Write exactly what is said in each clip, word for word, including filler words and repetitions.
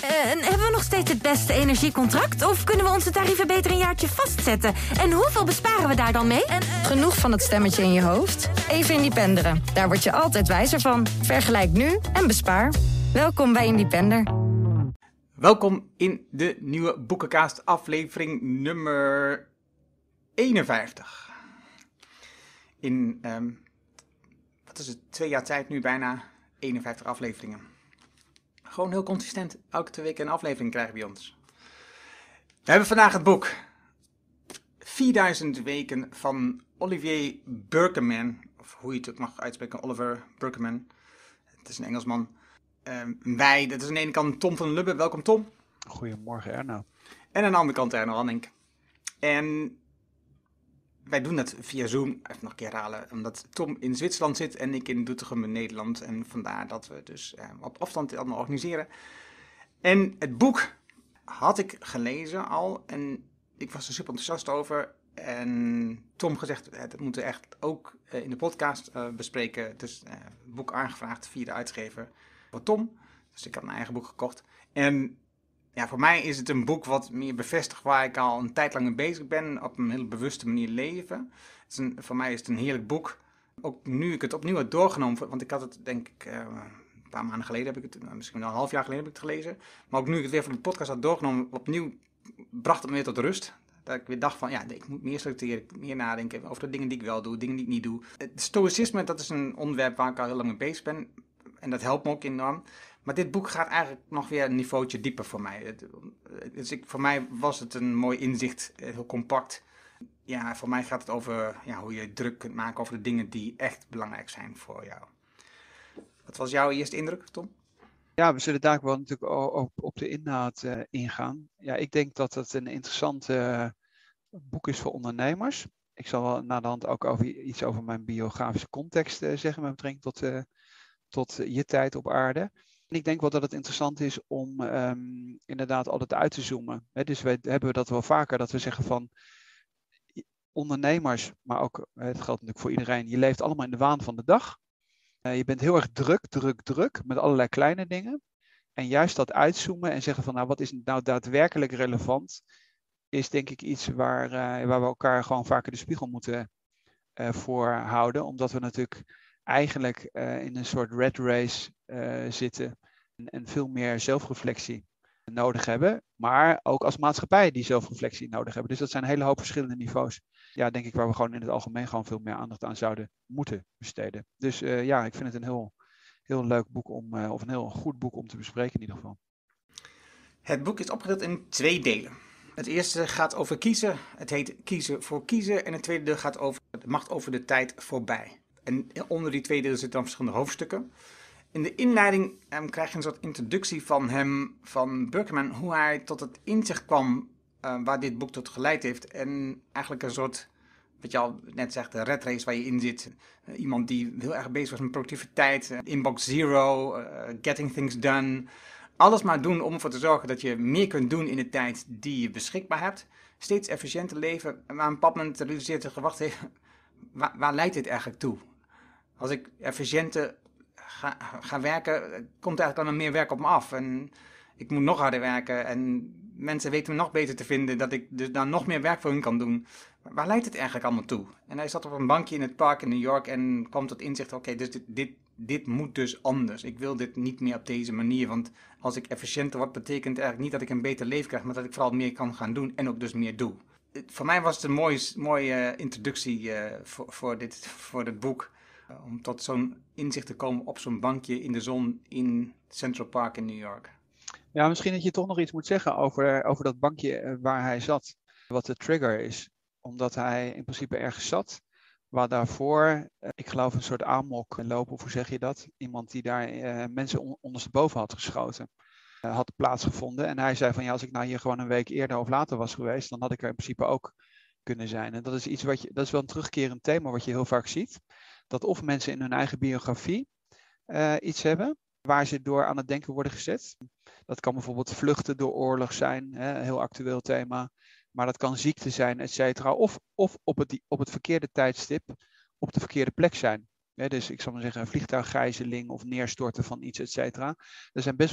Uh, en hebben we nog steeds het beste energiecontract? Of kunnen we onze tarieven beter een jaartje vastzetten? En hoeveel besparen we daar dan mee? En, uh... Genoeg van het stemmetje in je hoofd? Even Independeren. Daar word je altijd wijzer van. Vergelijk nu en bespaar. Welkom bij Independer. Welkom in de nieuwe Boekencast aflevering nummer eenenvijftig. In, um, wat is het, twee jaar tijd nu bijna eenenvijftig afleveringen. Gewoon heel consistent, elke twee weken een aflevering krijgen bij ons. We hebben vandaag het boek vierduizend weken van Olivier Burkeman, of hoe je het ook mag uitspreken, Oliver Burkeman. Het is een Engelsman. Um, wij, dat is aan de ene kant Tom van Lubbe. Welkom Tom. Goedemorgen Erno. En aan de andere kant Erno Hanning. En wij doen dat via Zoom, even nog een keer herhalen, omdat Tom in Zwitserland zit en ik in Doetinchem in Nederland. En vandaar dat we dus uh, op afstand allemaal organiseren. En het boek had ik gelezen al en ik was er super enthousiast over. En Tom gezegd, dat moeten we echt ook uh, in de podcast uh, bespreken. Dus uh, het boek aangevraagd via de uitgever voor Tom. Dus ik had mijn eigen boek gekocht. En ja, voor mij is het een boek wat meer bevestigt waar ik al een tijd lang mee bezig ben. Op een hele bewuste manier leven. Het is een, voor mij is het een heerlijk boek. Ook nu ik het opnieuw heb doorgenomen. Want ik had het denk ik uh, een paar maanden geleden heb ik het. Misschien wel een half jaar geleden heb ik het gelezen. Maar ook nu ik het weer voor de podcast had doorgenomen. Opnieuw bracht het me weer tot rust. Dat ik weer dacht van, ja, ik moet meer selecteren, meer nadenken over de dingen die ik wel doe, dingen die ik niet doe. Het stoïcisme, dat is een onderwerp waar ik al heel lang mee bezig ben. En dat helpt me ook enorm. Maar dit boek gaat eigenlijk nog weer een niveautje dieper voor mij. Dus ik, voor mij was het een mooi inzicht, heel compact. Ja, voor mij gaat het over ja, hoe je druk kunt maken over de dingen die echt belangrijk zijn voor jou. Wat was jouw eerste indruk, Tom? Ja, we zullen daar wel natuurlijk ook op de inhoud uh, ingaan. Ja, ik denk dat het een interessant uh, boek is voor ondernemers. Ik zal wel na de hand ook over, iets over mijn biografische context uh, zeggen met betrekking tot, uh, tot uh, je tijd op aarde. En ik denk wel dat het interessant is om um, inderdaad altijd uit te zoomen. He, dus we hebben dat wel vaker, dat we zeggen van ondernemers, maar ook, het geldt natuurlijk voor iedereen, je leeft allemaal in de waan van de dag. Uh, je bent heel erg druk, druk, druk met allerlei kleine dingen. En juist dat uitzoomen en zeggen van nou wat is nou daadwerkelijk relevant, is denk ik iets waar, uh, waar we elkaar gewoon vaker de spiegel moeten uh, voor houden. Omdat we natuurlijk eigenlijk uh, in een soort red race uh, zitten en, en veel meer zelfreflectie nodig hebben. Maar ook als maatschappij die zelfreflectie nodig hebben. Dus dat zijn een hele hoop verschillende niveaus. Ja, denk ik waar we gewoon in het algemeen gewoon veel meer aandacht aan zouden moeten besteden. Dus uh, ja, ik vind het een heel, heel leuk boek om, uh, of een heel goed boek om te bespreken in ieder geval. Het boek is opgedeeld in twee delen. Het eerste gaat over kiezen. Het heet Kiezen voor kiezen. En het tweede deel gaat over de macht over de tijd voorbij. En onder die twee delen zitten dan verschillende hoofdstukken. In de inleiding um, krijg je een soort introductie van hem, van Burkeman, hoe hij tot het inzicht kwam uh, waar dit boek tot geleid heeft. En eigenlijk een soort, wat je al net zegt, de red race waar je in zit. Uh, iemand die heel erg bezig was met productiviteit, uh, inbox zero, uh, getting things done. Alles maar doen om ervoor te zorgen dat je meer kunt doen in de tijd die je beschikbaar hebt. Steeds efficiënter leven. Maar aan een bepaald moment realiseert zich, wacht even, waar, waar leidt dit eigenlijk toe? Als ik efficiënter ga, ga werken, komt er eigenlijk dan meer werk op me af. En ik moet nog harder werken. En mensen weten me nog beter te vinden, dat ik dus dan nog meer werk voor hun kan doen. Maar waar leidt het eigenlijk allemaal toe? En hij zat op een bankje in het park in New York en kwam tot inzicht, oké, okay, dus dit, dit, dit moet dus anders. Ik wil dit niet meer op deze manier, want als ik efficiënter word, betekent eigenlijk niet dat ik een beter leven krijg, maar dat ik vooral meer kan gaan doen en ook dus meer doe. Voor mij was het een mooie, mooie introductie uh, voor, voor, dit, voor dit boek. Uh, om tot zo'n inzicht te komen op zo'n bankje in de zon in Central Park in New York. Ja, misschien dat je toch nog iets moet zeggen over, over dat bankje waar hij zat. Wat de trigger is. Omdat hij in principe ergens zat. Waar daarvoor, ik geloof een soort amok lopen, of hoe zeg je dat? Iemand die daar uh, mensen on- ondersteboven had geschoten. Uh, had plaatsgevonden. En hij zei van ja, als ik nou hier gewoon een week eerder of later was geweest, dan had ik er in principe ook kunnen zijn. En dat is iets wat je, dat is wel een terugkerend thema wat je heel vaak ziet. Dat of mensen in hun eigen biografie uh, iets hebben waar ze door aan het denken worden gezet. Dat kan bijvoorbeeld vluchten door oorlog zijn, hè, een heel actueel thema. Maar dat kan ziekte zijn, et cetera. Of, of op, het, op het verkeerde tijdstip op de verkeerde plek zijn. Hè, dus ik zal maar zeggen, een vliegtuiggijzeling of neerstorten van iets, et cetera. Er zijn best wel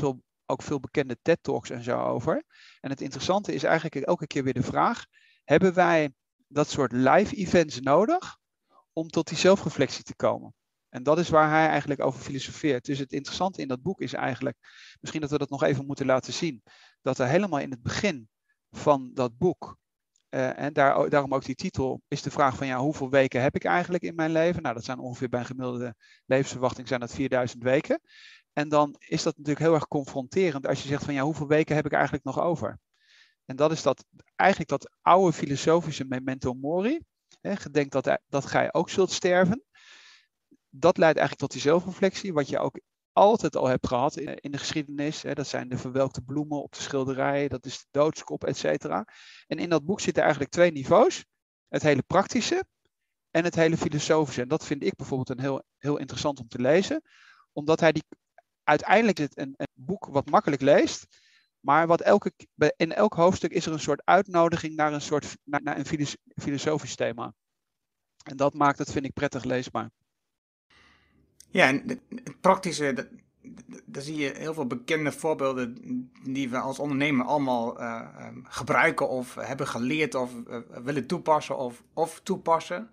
ook veel bekende TED-talks en zo over. En het interessante is eigenlijk elke keer weer de vraag, hebben wij dat soort live events nodig om tot die zelfreflectie te komen? En dat is waar hij eigenlijk over filosofeert. Dus het interessante in dat boek is eigenlijk, misschien dat we dat nog even moeten laten zien, dat er helemaal in het begin van dat boek, uh, en daar, daarom ook die titel, is de vraag van ja, hoeveel weken heb ik eigenlijk in mijn leven? Nou, dat zijn ongeveer bij een gemiddelde levensverwachting zijn dat vierduizend weken. En dan is dat natuurlijk heel erg confronterend als je zegt van ja, hoeveel weken heb ik eigenlijk nog over? En dat is dat, eigenlijk dat oude filosofische memento mori, hè, gedenk dat, dat gij ook zult sterven. Dat leidt eigenlijk tot die zelfreflectie, wat je ook altijd al hebt gehad in, in de geschiedenis. Hè. Dat zijn de verwelkte bloemen op de schilderij, dat is de doodskop, et cetera. En in dat boek zitten eigenlijk twee niveaus. Het hele praktische en het hele filosofische. En dat vind ik bijvoorbeeld een heel, heel interessant om te lezen. Omdat hij die, uiteindelijk is het een, een boek wat makkelijk leest. Maar wat elke, in elk hoofdstuk is er een soort uitnodiging naar een, soort, naar, naar een filosofisch thema. En dat maakt het, vind ik, prettig leesbaar. Ja, en het praktische, dat, daar zie je heel veel bekende voorbeelden die we als ondernemer allemaal uh, gebruiken of hebben geleerd of uh, willen toepassen of, of toepassen.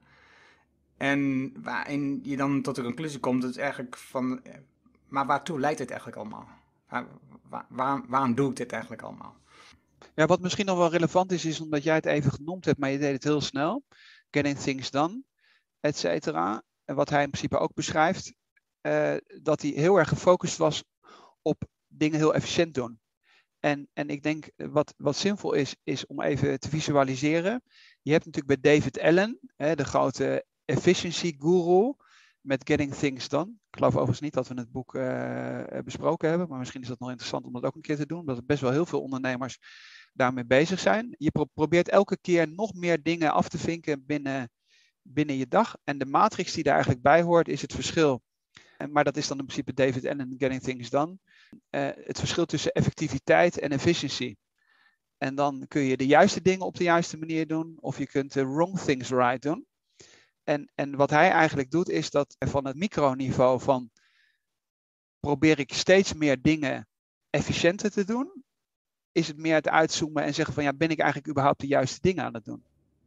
En waarin je dan tot de conclusie komt, dat is eigenlijk van, maar waartoe leidt dit eigenlijk allemaal? Waar, waar, waar, waarom doe ik dit eigenlijk allemaal? Ja, wat misschien nog wel relevant is, is omdat jij het even genoemd hebt, maar je deed het heel snel. Getting things done, et cetera. En wat hij in principe ook beschrijft, uh, dat hij heel erg gefocust was op dingen heel efficiënt doen. En, en ik denk, wat, wat zinvol is, is om even te visualiseren. Je hebt natuurlijk bij David Allen, hè, de grote efficiency guru, met Getting Things Done. Ik geloof overigens niet dat we het boek uh, besproken hebben, maar misschien is dat nog interessant om dat ook een keer te doen, omdat er best wel heel veel ondernemers daarmee bezig zijn. Je pro- probeert elke keer nog meer dingen af te vinken binnen, binnen je dag. En de matrix die daar eigenlijk bij hoort, is het verschil. En, maar dat is dan in principe David Allen, Getting Things Done. Uh, het verschil tussen effectiviteit en efficiency. En dan kun je de juiste dingen op de juiste manier doen, of je kunt de wrong things right doen. En, en wat hij eigenlijk doet, is dat van het microniveau van probeer ik steeds meer dingen efficiënter te doen, is het meer het uitzoomen en zeggen van ja, ben ik eigenlijk überhaupt de juiste dingen aan het doen?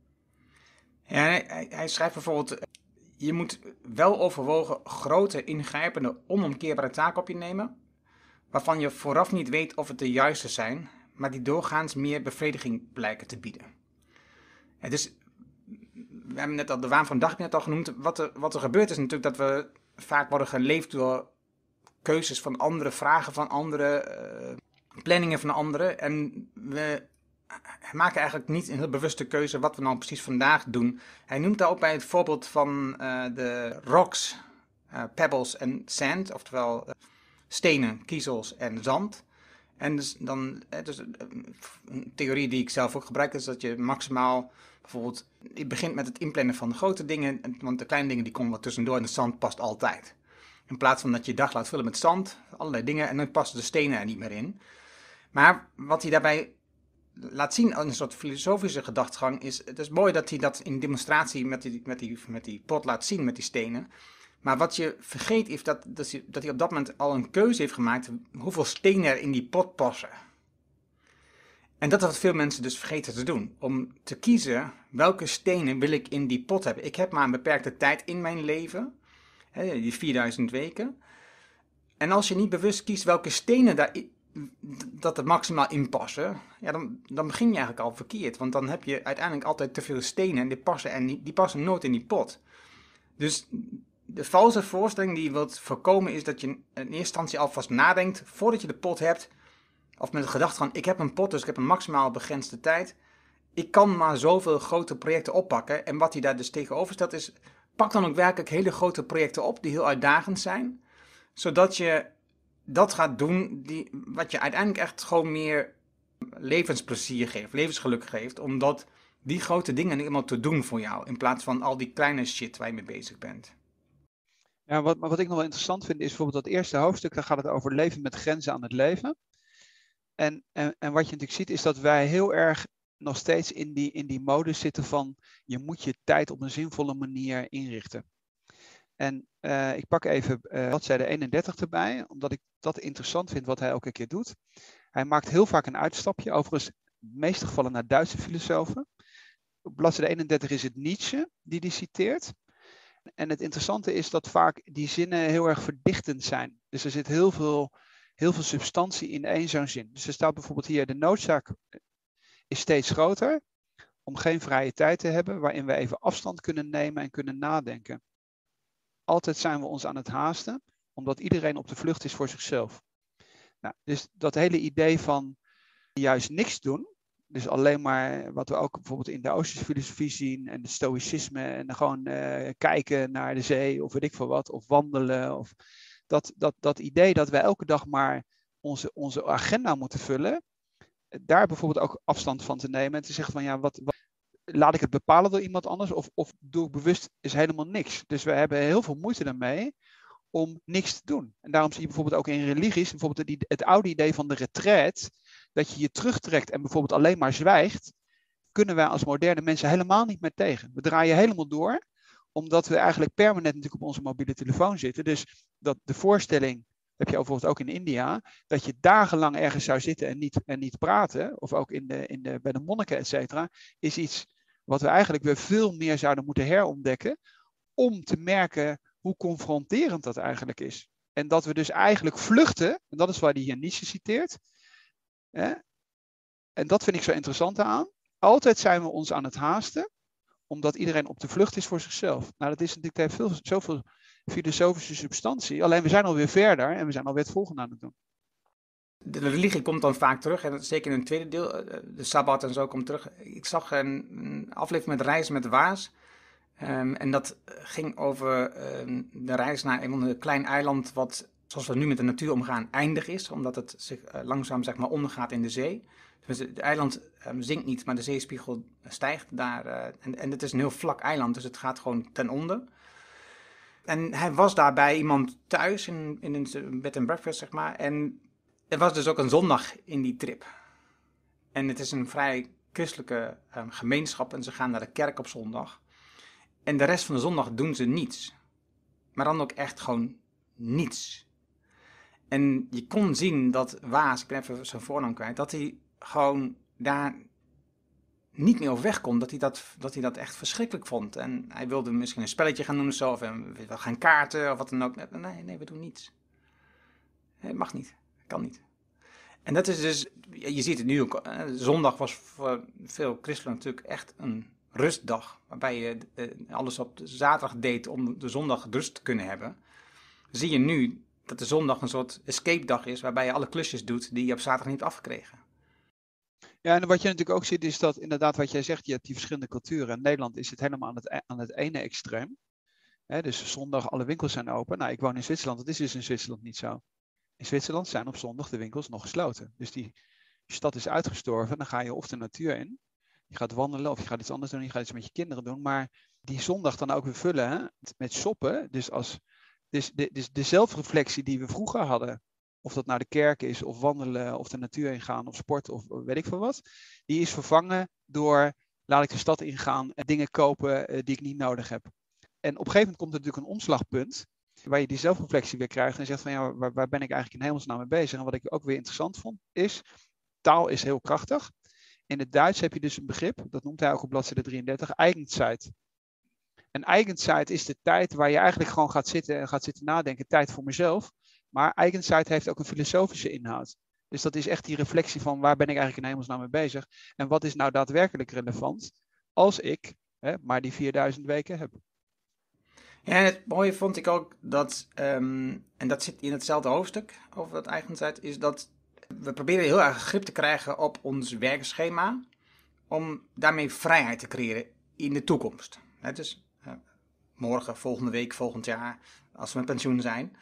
Ja, hij, hij schrijft bijvoorbeeld, je moet wel overwogen grote, ingrijpende, onomkeerbare taken op je nemen, waarvan je vooraf niet weet of het de juiste zijn, maar die doorgaans meer bevrediging blijken te bieden. Het is, we hebben net al de waan van de dag net al genoemd. Wat er, wat er gebeurt is natuurlijk dat we vaak worden geleefd door keuzes van anderen, vragen van anderen, uh, planningen van anderen. En we maken eigenlijk niet een heel bewuste keuze wat we nou precies vandaag doen. Hij noemt daar ook bij het voorbeeld van uh, de rocks, uh, pebbles en sand, oftewel uh, stenen, kiezels en zand. En dus dan, dus een theorie die ik zelf ook gebruik is dat je maximaal bijvoorbeeld, je begint met het inplannen van de grote dingen, want de kleine dingen die komen wat tussendoor en de zand past altijd. In plaats van dat je je dag laat vullen met zand, allerlei dingen, en dan passen de stenen er niet meer in. Maar wat hij daarbij laat zien, een soort filosofische gedachtegang, is, het is mooi dat hij dat in demonstratie met die, met die, met die pot laat zien, met die stenen. Maar wat je vergeet is dat, dat, hij, dat hij op dat moment al een keuze heeft gemaakt hoeveel stenen er in die pot passen. En dat is wat veel mensen dus vergeten te doen. Om te kiezen welke stenen wil ik in die pot hebben. Ik heb maar een beperkte tijd in mijn leven. Hè, die vierduizend weken. En als je niet bewust kiest welke stenen daar, dat er maximaal in passen. Ja, dan, dan begin je eigenlijk al verkeerd. Want dan heb je uiteindelijk altijd te veel stenen. En die passen, en die, die passen nooit in die pot. Dus de valse voorstelling die je wilt voorkomen is dat je in eerste instantie alvast nadenkt voordat je de pot hebt. Of met de gedachte van, ik heb een pot, dus ik heb een maximaal begrensde tijd. Ik kan maar zoveel grote projecten oppakken. En wat hij daar dus tegenover stelt is, pak dan ook werkelijk hele grote projecten op die heel uitdagend zijn. Zodat je dat gaat doen die, wat je uiteindelijk echt gewoon meer levensplezier geeft, levensgeluk geeft. Omdat die grote dingen helemaal te doen voor jou. In plaats van al die kleine shit waar je mee bezig bent. Ja, wat, maar wat ik nog wel interessant vind is bijvoorbeeld dat eerste hoofdstuk, daar gaat het over leven met grenzen aan het leven. En, en, en wat je natuurlijk ziet is dat wij heel erg nog steeds in die, in die modus zitten van je moet je tijd op een zinvolle manier inrichten. En uh, ik pak even uh, bladzijde eenendertig erbij, omdat ik dat interessant vind wat hij elke keer doet. Hij maakt heel vaak een uitstapje, overigens in de meeste gevallen naar Duitse filosofen. Op bladzijde eenendertig is het Nietzsche die hij citeert. En het interessante is dat vaak die zinnen heel erg verdichtend zijn. Dus er zit heel veel, heel veel substantie in één zo'n zin. Dus er staat bijvoorbeeld hier: de noodzaak is steeds groter om geen vrije tijd te hebben waarin we even afstand kunnen nemen en kunnen nadenken. Altijd zijn we ons aan het haasten, omdat iedereen op de vlucht is voor zichzelf. Nou, dus dat hele idee van juist niks doen, dus alleen maar wat we ook bijvoorbeeld in de Oosterse filosofie zien en de stoïcisme en dan gewoon uh, kijken naar de zee of weet ik veel wat, of wandelen. Of dat, dat, dat idee dat wij elke dag maar onze, onze agenda moeten vullen, daar bijvoorbeeld ook afstand van te nemen en te zeggen van ja, wat, wat laat ik het bepalen door iemand anders of, of doe ik bewust is helemaal niks. Dus we hebben heel veel moeite daarmee om niks te doen. En daarom zie je bijvoorbeeld ook in religies, bijvoorbeeld het, het oude idee van de retraite, dat je je terugtrekt en bijvoorbeeld alleen maar zwijgt, kunnen wij als moderne mensen helemaal niet meer tegen. We draaien helemaal door, omdat we eigenlijk permanent natuurlijk op onze mobiele telefoon zitten. Dus dat de voorstelling, heb je bijvoorbeeld ook in India, dat je dagenlang ergens zou zitten en niet, en niet praten, of ook in de, in de, bij de monniken, et cetera, is iets wat we eigenlijk weer veel meer zouden moeten herontdekken, om te merken hoe confronterend dat eigenlijk is. En dat we dus eigenlijk vluchten, en dat is waar hij hier Nietzsche citeert, hè? En dat vind ik zo interessant aan. Altijd zijn we ons aan het haasten, omdat iedereen op de vlucht is voor zichzelf. Nou, dat is natuurlijk, het heeft veel, zoveel filosofische substantie, alleen we zijn alweer verder en we zijn alweer het volgende aan het doen. De religie komt dan vaak terug, en zeker in het tweede deel, de Sabbat en zo komt terug. Ik zag een, een aflevering met Reis met Waas. Um, en dat ging over um, de reis naar een klein eiland wat, zoals we nu met de natuur omgaan, eindig is. Omdat het zich uh, langzaam zeg maar, ondergaat in de zee. Dus het eiland um, zinkt niet, maar de zeespiegel stijgt daar. Uh, en, en het is een heel vlak eiland, dus het gaat gewoon ten onder. En hij was daar bij iemand thuis, in, in een bed and breakfast, zeg maar. En er was dus ook een zondag in die trip. En het is een vrij christelijke um, gemeenschap en ze gaan naar de kerk op zondag. En de rest van de zondag doen ze niets. Maar dan ook echt gewoon niets. En je kon zien dat Waas, ik ben even zijn voornaam kwijt, dat hij gewoon daar niet meer over weg kon. Dat hij dat, dat hij dat echt verschrikkelijk vond. En hij wilde misschien een spelletje gaan doen of zo, of we gaan kaarten of wat dan ook. Nee, nee, we doen niets. Het mag niet, kan niet. En dat is dus, je ziet het nu ook, zondag was voor veel christenen natuurlijk echt een rustdag, waarbij je alles op de zaterdag deed om de zondag rust te kunnen hebben. Zie je nu dat de zondag een soort escape dag is, waarbij je alle klusjes doet die je op zaterdag niet hebt afgekregen. Ja, en wat je natuurlijk ook ziet is dat inderdaad wat jij zegt, je hebt die verschillende culturen. In Nederland is het helemaal aan het, aan het ene extreem. He, dus zondag alle winkels zijn open. Nou, ik woon in Zwitserland, dat is dus in Zwitserland niet zo. In Zwitserland zijn op zondag de winkels nog gesloten. Dus die stad is uitgestorven, dan ga je of de natuur in. Je gaat wandelen of je gaat iets anders doen, je gaat iets met je kinderen doen. Maar die zondag dan ook weer vullen hè, met shoppen. Dus, als, dus, de, dus de zelfreflectie die we vroeger hadden, of dat naar de kerk is, of wandelen, of de natuur ingaan, of sporten, of weet ik veel wat. Die is vervangen door, laat ik de stad ingaan en dingen kopen uh, die ik niet nodig heb. En op een gegeven moment komt er natuurlijk een omslagpunt, waar je die zelfreflectie weer krijgt en zegt van ja, waar, waar ben ik eigenlijk in hemelsnaam mee bezig? En wat ik ook weer interessant vond, is, taal is heel krachtig. In het Duits heb je dus een begrip, dat noemt hij ook op bladzijde drieëndertig, Eigenzeit. En Eigenzeit is de tijd waar je eigenlijk gewoon gaat zitten en gaat zitten nadenken, tijd voor mezelf. Maar Eigenzeit heeft ook een filosofische inhoud. Dus dat is echt die reflectie van waar ben ik eigenlijk in hemelsnaam mee bezig? En wat is nou daadwerkelijk relevant als ik hè, maar die vierduizend weken heb? Ja, en het mooie vond ik ook dat, um, en dat zit in hetzelfde hoofdstuk over dat Eigenzeit, is dat we proberen heel erg grip te krijgen op ons werkschema om daarmee vrijheid te creëren in de toekomst. He, dus uh, morgen, volgende week, volgend jaar, als we met pensioen zijn.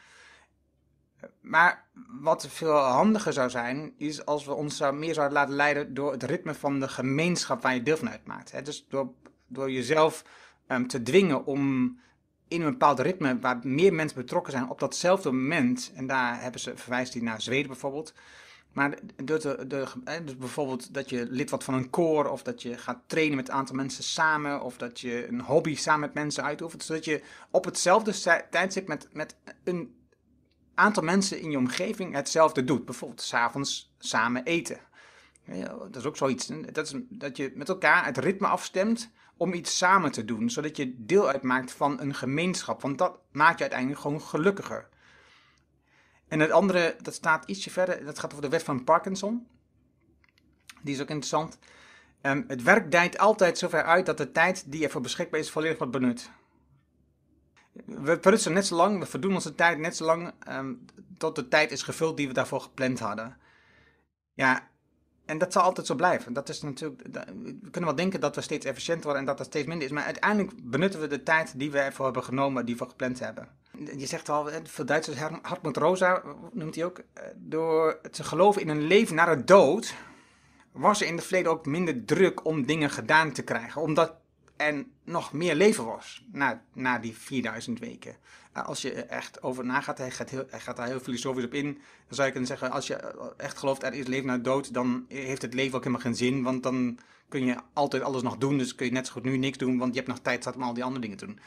Maar wat veel handiger zou zijn, is als we ons meer zouden laten leiden door het ritme van de gemeenschap waar je deel van uitmaakt. He, dus door, door jezelf um, te dwingen om in een bepaald ritme waar meer mensen betrokken zijn op datzelfde moment, en daar hebben ze, verwijst hij naar Zweden bijvoorbeeld, Maar door de, de, dus bijvoorbeeld dat je lid wordt van een koor, of dat je gaat trainen met een aantal mensen samen, of dat je een hobby samen met mensen uitoefent, zodat je op hetzelfde tijdstip met, met een aantal mensen in je omgeving hetzelfde doet. Bijvoorbeeld 's avonds samen eten. Ja, dat is ook zoiets. Dat, is, dat je met elkaar het ritme afstemt om iets samen te doen, zodat je deel uitmaakt van een gemeenschap. Want dat maakt je uiteindelijk gewoon gelukkiger. En het andere, dat staat ietsje verder, dat gaat over de wet van Parkinson. Die is ook interessant. Um, het werk dijt altijd zover uit dat de tijd die ervoor beschikbaar is volledig wordt benut. We prutsen net zo lang, we verdoen onze tijd net zo lang um, tot de tijd is gevuld die we daarvoor gepland hadden. Ja, en dat zal altijd zo blijven. Dat is natuurlijk, we kunnen wel denken dat we steeds efficiënter worden en dat dat steeds minder is, maar uiteindelijk benutten we de tijd die we ervoor hebben genomen, die we gepland hebben. Je zegt al, veel Duitsers, Hartmut Rosa noemt hij ook, door te geloven in een leven na de dood, was er in het verleden ook minder druk om dingen gedaan te krijgen, omdat er nog meer leven was na, na die vierduizend weken. Als je echt over nagaat, hij gaat, heel, hij gaat daar heel filosofisch op in, dan zou je kunnen zeggen, als je echt gelooft er is leven na de dood, dan heeft het leven ook helemaal geen zin, want dan kun je altijd alles nog doen, dus kun je net zo goed nu niks doen, want je hebt nog tijd zat om al die andere dingen te doen.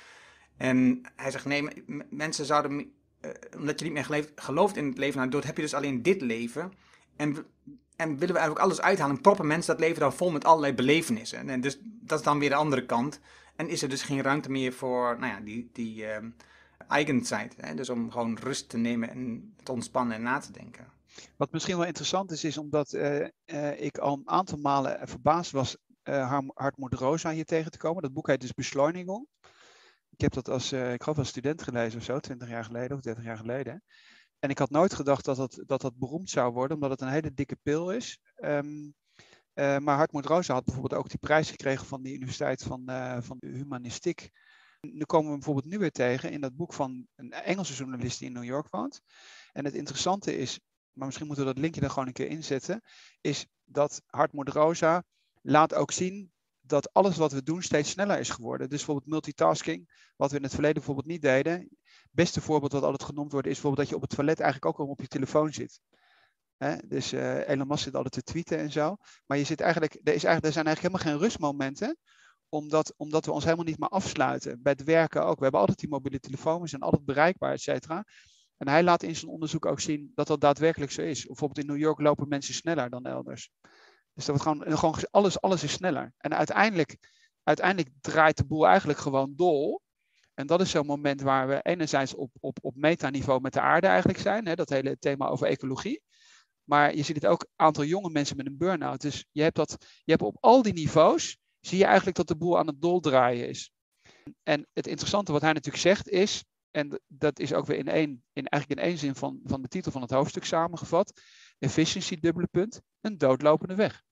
En hij zegt, nee, m- mensen zouden, uh, omdat je niet meer geleefd, gelooft in het leven na de dood, heb je dus alleen dit leven. En, en willen we eigenlijk alles uithalen, proppen mensen dat leven dan vol met allerlei belevenissen. En, en dus dat is dan weer de andere kant. En is er dus geen ruimte meer voor, nou ja, die, die uh, eigenzeit. Hè? Dus om gewoon rust te nemen en te ontspannen en na te denken. Wat misschien wel interessant is, is omdat uh, uh, ik al een aantal malen verbaasd was uh, Hartmut Rosa hier tegen te komen. Dat boek heet dus Beschleunigung. Ik heb dat als, uh, ik geloof als student gelezen of zo, twintig jaar geleden of dertig jaar geleden. En ik had nooit gedacht dat dat, dat dat beroemd zou worden, omdat het een hele dikke pil is. Um, uh, maar Hartmut Rosa had bijvoorbeeld ook die prijs gekregen van de Universiteit van, uh, van de Humanistiek. Nu komen we bijvoorbeeld nu weer tegen in dat boek van een Engelse journalist die in New York woont. En het interessante is, maar misschien moeten we dat linkje er gewoon een keer inzetten, is dat Hartmut Rosa laat ook zien dat alles wat we doen steeds sneller is geworden. Dus bijvoorbeeld multitasking, wat we in het verleden bijvoorbeeld niet deden. Het beste voorbeeld wat altijd genoemd wordt is bijvoorbeeld dat je op het toilet eigenlijk ook al op je telefoon zit. He, dus uh, Elon Musk zit altijd te tweeten en zo. Maar je zit eigenlijk, er, is eigenlijk, er zijn eigenlijk helemaal geen rustmomenten, omdat, omdat we ons helemaal niet meer afsluiten. Bij het werken ook. We hebben altijd die mobiele telefoon, we zijn altijd bereikbaar, et cetera. En hij laat in zijn onderzoek ook zien dat dat daadwerkelijk zo is. Bijvoorbeeld in New York lopen mensen sneller dan elders. Dus dat wordt gewoon, gewoon alles, alles is sneller. En uiteindelijk, uiteindelijk draait de boel eigenlijk gewoon dol. En dat is zo'n moment waar we enerzijds op, op, op metaniveau met de aarde eigenlijk zijn. Hè, dat hele thema over ecologie. Maar je ziet het ook, een aantal jonge mensen met een burn-out. Dus je hebt, dat, je hebt op al die niveaus, zie je eigenlijk dat de boel aan het doldraaien is. En het interessante wat hij natuurlijk zegt is, en dat is ook weer in één, in, eigenlijk in één zin van, van de titel van het hoofdstuk samengevat, efficiency, dubbele punt, een doodlopende weg.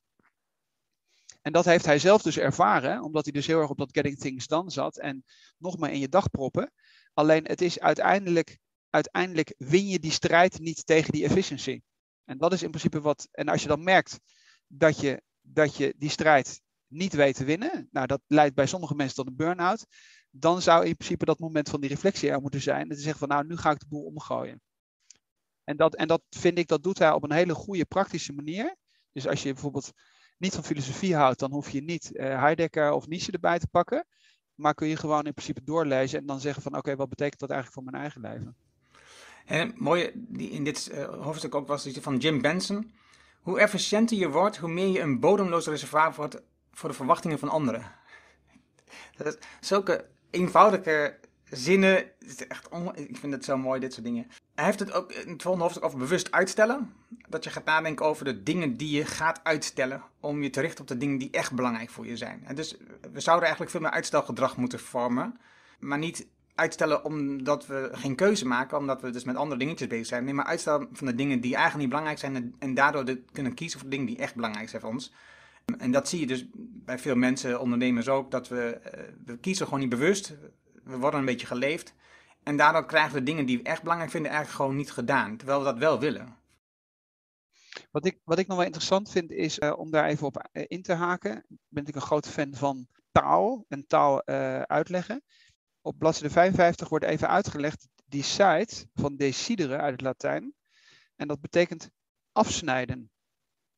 En dat heeft hij zelf dus ervaren, omdat hij dus heel erg op dat getting things done zat en nog maar in je dag proppen. Alleen het is uiteindelijk, uiteindelijk win je die strijd niet tegen die efficiency. En dat is in principe wat, en als je dan merkt dat je, dat je die strijd niet weet te winnen, nou dat leidt bij sommige mensen tot een burn-out, dan zou in principe dat moment van die reflectie er moeten zijn. En te zeggen van nou, nu ga ik de boel omgooien. En dat, en dat vind ik, dat doet hij op een hele goede praktische manier. Dus als je bijvoorbeeld niet van filosofie houdt, dan hoef je niet uh, Heidegger of Nietzsche erbij te pakken. Maar kun je gewoon in principe doorlezen en dan zeggen van oké, okay, wat betekent dat eigenlijk voor mijn eigen leven? En het mooie die in dit uh, hoofdstuk ook was van Jim Benson. Hoe efficiënter je wordt, hoe meer je een bodemloos reservoir wordt voor de verwachtingen van anderen. Dat is, zulke eenvoudige zinnen, het is echt on, ik vind het zo mooi, dit soort dingen. Hij heeft het ook in het volgende hoofdstuk over bewust uitstellen. Dat je gaat nadenken over de dingen die je gaat uitstellen, om je te richten op de dingen die echt belangrijk voor je zijn. En dus we zouden eigenlijk veel meer uitstelgedrag moeten vormen, maar niet uitstellen omdat we geen keuze maken, omdat we dus met andere dingetjes bezig zijn. Nee, maar uitstellen van de dingen die eigenlijk niet belangrijk zijn en, en daardoor de, kunnen kiezen voor de dingen die echt belangrijk zijn voor ons. En dat zie je dus bij veel mensen, ondernemers ook, dat we, uh, we kiezen gewoon niet bewust. We worden een beetje geleefd. En daardoor krijgen we dingen die we echt belangrijk vinden eigenlijk gewoon niet gedaan. Terwijl we dat wel willen. Wat ik, wat ik nog wel interessant vind is, uh, om daar even op uh, in te haken. Ben ik een grote fan van taal en taal uh, uitleggen. Op bladzijde vijfenvijftig wordt even uitgelegd die site van decidere uit het Latijn. En dat betekent afsnijden.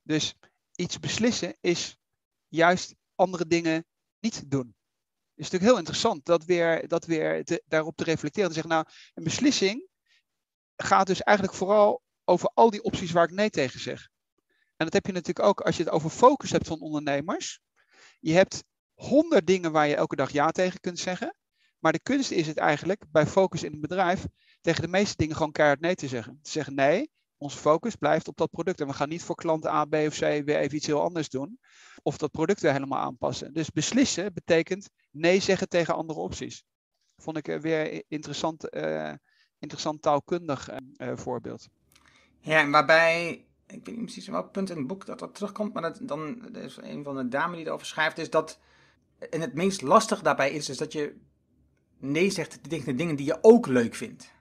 Dus iets beslissen is juist andere dingen niet doen. Het is natuurlijk heel interessant dat weer, dat weer te, daarop te reflecteren. En zeggen, nou, een beslissing gaat dus eigenlijk vooral over al die opties waar ik nee tegen zeg. En dat heb je natuurlijk ook als je het over focus hebt van ondernemers. Je hebt honderd dingen waar je elke dag ja tegen kunt zeggen. Maar de kunst is het eigenlijk, bij focus in een bedrijf, tegen de meeste dingen gewoon keihard nee te zeggen. Te zeggen nee, onze focus blijft op dat product. En we gaan niet voor klant A, B of C weer even iets heel anders doen. Of dat product weer helemaal aanpassen. Dus beslissen betekent nee zeggen tegen andere opties. Vond ik weer interessant, uh, interessant taalkundig uh, voorbeeld. Ja, en waarbij, ik weet niet precies op welk punt in het boek dat dat terugkomt, maar dat, dan is een van de dames die erover schrijft, is dat, en het meest lastig daarbij is, is dat je nee zegt tegen de dingen die je ook leuk vindt.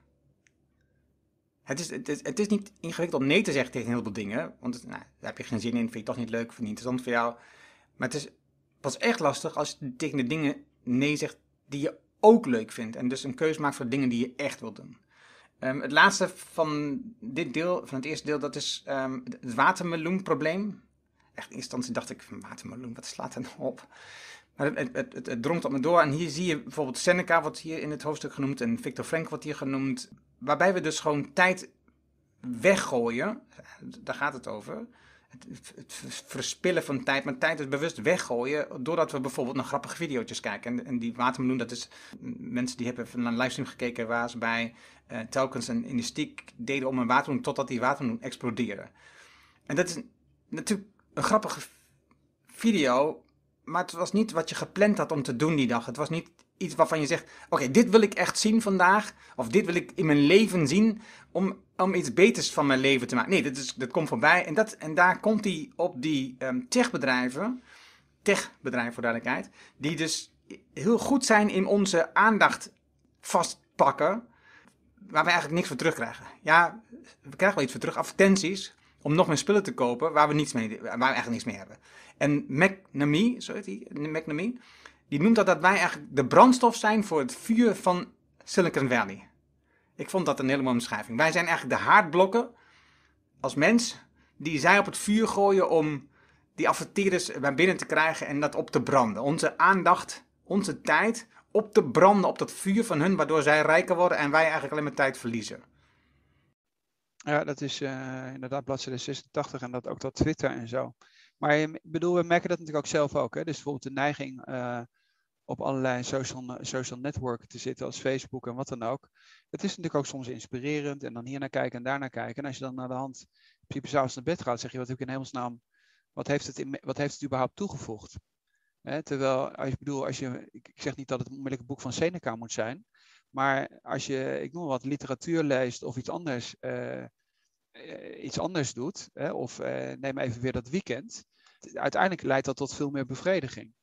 Het is, het, is, het is niet ingewikkeld om nee te zeggen tegen heel veel dingen, want nou, daar heb je geen zin in, vind je toch niet leuk, vind je niet interessant voor jou. Maar het is pas echt lastig als je tegen de dingen nee zegt die je ook leuk vindt. En dus een keuze maakt voor de dingen die je echt wil doen. Um, het laatste van dit deel, van het eerste deel, dat is um, het watermeloenprobleem. Echt in eerste instantie dacht ik, watermeloen, wat slaat er nou op? Maar het, het, het, het drongt op me door. En hier zie je bijvoorbeeld Seneca, wordt hier in het hoofdstuk genoemd, en Viktor Frankl wordt hier genoemd. Waarbij we dus gewoon tijd weggooien, daar gaat het over. Het, het verspillen van tijd, maar tijd is bewust weggooien, doordat we bijvoorbeeld naar grappige video's kijken. En, en die watermeloen, dat is mensen die hebben naar een livestream gekeken waar ze bij uh, telkens een elastiek deden om een watermeloen totdat die watermeloen explodeerde. En dat is natuurlijk een grappige video, maar het was niet wat je gepland had om te doen die dag. Het was niet iets waarvan je zegt, oké, okay, dit wil ik echt zien vandaag, of dit wil ik in mijn leven zien, om, om iets beters van mijn leven te maken. Nee, dat, is, dat komt voorbij. En, dat, en daar komt hij op die um, techbedrijven, techbedrijven voor duidelijkheid, die dus heel goed zijn in onze aandacht vastpakken, waar we eigenlijk niks voor terugkrijgen. Ja, we krijgen wel iets voor terug, advertenties, om nog meer spullen te kopen, waar we, niets mee, waar we eigenlijk niks mee hebben. En McNamee, zo heet die, McNamee, die noemt dat dat wij eigenlijk de brandstof zijn voor het vuur van Silicon Valley. Ik vond dat een hele mooie omschrijving. Wij zijn eigenlijk de haardblokken als mens die zij op het vuur gooien om die adverteerders naar binnen te krijgen en dat op te branden. Onze aandacht, onze tijd op te branden op dat vuur van hun, waardoor zij rijker worden en wij eigenlijk alleen maar tijd verliezen. Ja, dat is uh, inderdaad bladzijde zesentachtig en dat ook dat Twitter en zo. Maar ik bedoel, we merken dat natuurlijk ook zelf ook. Hè? Dus bijvoorbeeld de neiging uh, op allerlei social, social networken te zitten als Facebook en wat dan ook. Het is natuurlijk ook soms inspirerend en dan hier naar kijken en daar naar kijken. En als je dan naar de hand in principe s'avonds naar bed gaat, zeg je, wat heb ik in hemelsnaam, wat heeft het, in, wat heeft het überhaupt toegevoegd? Hè? Terwijl, als je bedoel, als je, ik zeg niet dat het onmiddellijk een boek van Seneca moet zijn, maar als je, ik noem wat, literatuur leest of iets anders, uh, uh, iets anders doet, hè? Of uh, neem even weer dat weekend, uiteindelijk leidt dat tot veel meer bevrediging.